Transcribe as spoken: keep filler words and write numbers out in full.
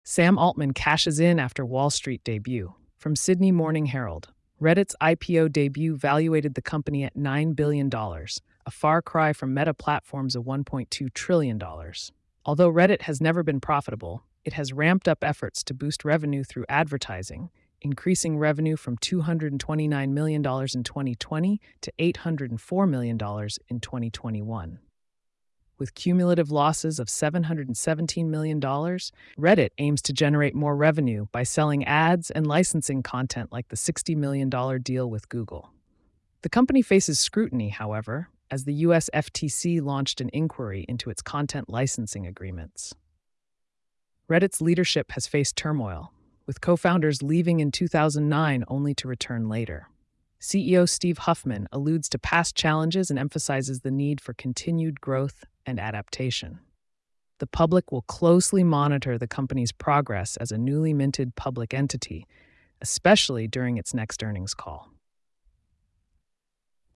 Sam Altman cashes in after Wall Street debut. From Sydney Morning Herald. Reddit's I P O debut valuated the company at nine billion dollars, a far cry from Meta Platforms of one point two trillion dollars. Although Reddit has never been profitable, it has ramped up efforts to boost revenue through advertising, increasing revenue from two hundred twenty-nine million dollars in twenty twenty to eight hundred four million dollars in twenty twenty-one. With cumulative losses of seven hundred seventeen million dollars, Reddit aims to generate more revenue by selling ads and licensing content like the sixty million dollars deal with Google. The company faces scrutiny, however, as the U S F T C launched an inquiry into its content licensing agreements. Reddit's leadership has faced turmoil, with co-founders leaving in two thousand nine only to return later. C E O Steve Huffman alludes to past challenges and emphasizes the need for continued growth and adaptation. The public will closely monitor the company's progress as a newly minted public entity, especially during its next earnings call.